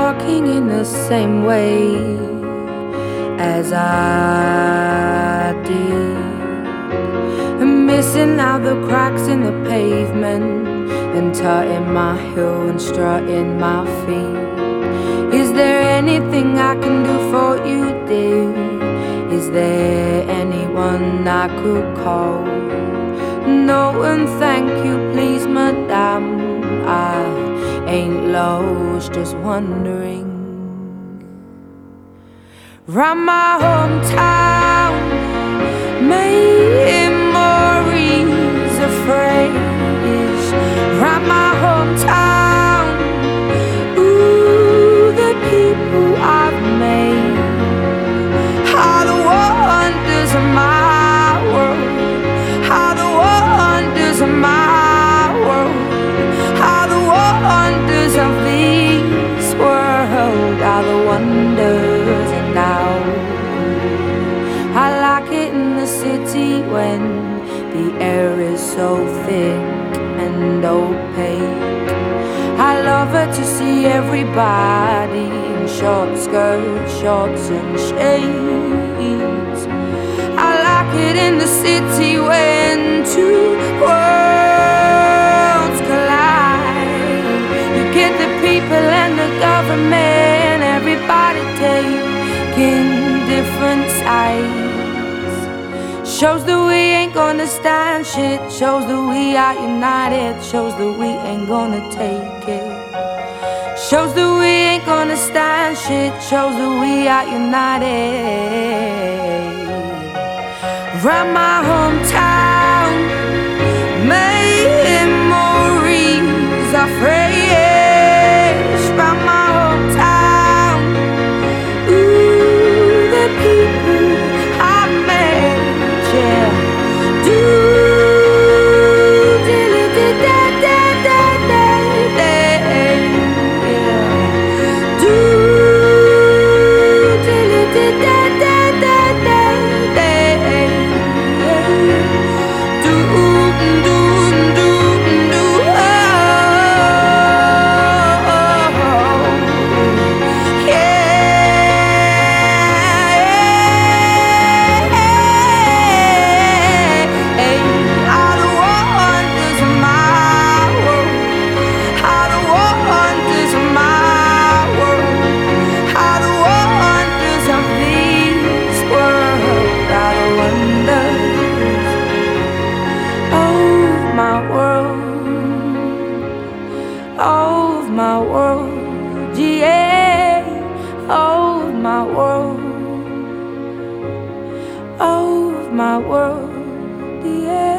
walking in the same way as I did, and missing out the cracks in the pavement, and tutting my heel and strutting my feet. Is there anything I can do for you, dear? Is there anyone I could call? No, and thank you, please, madame. I ain't lost, just wondering. Round my hometown, memories of phrase. Round my hometown, ooh, the people I've made are the wonders of my world. Are the wonders of my world. Are the wonders of this world. Are the wonders. Now I like it in the city when the air is so thick and opaque. I love it to see everybody in short skirts, shorts and shades. I like it in the city when two worlds collide. You get the people and the government, everybody taking different sides. Shows that we ain't gonna stand shit. Shows that we are united. Shows that we ain't gonna take it. Shows that we ain't gonna stand shit. Shows that we are united. Round my hometown, memories are fresh. Round my hometown, ooh, the people I met, yeah. Do dilly da da da da da, yeah. Do dilly da da da da da, do do do do, oh, yeah. Are the wonders of my world. Are the wonders of my world. Are the wonders of this world. Are the wonders of my world. Of my world, yeah. Of my world. Of my world, yeah.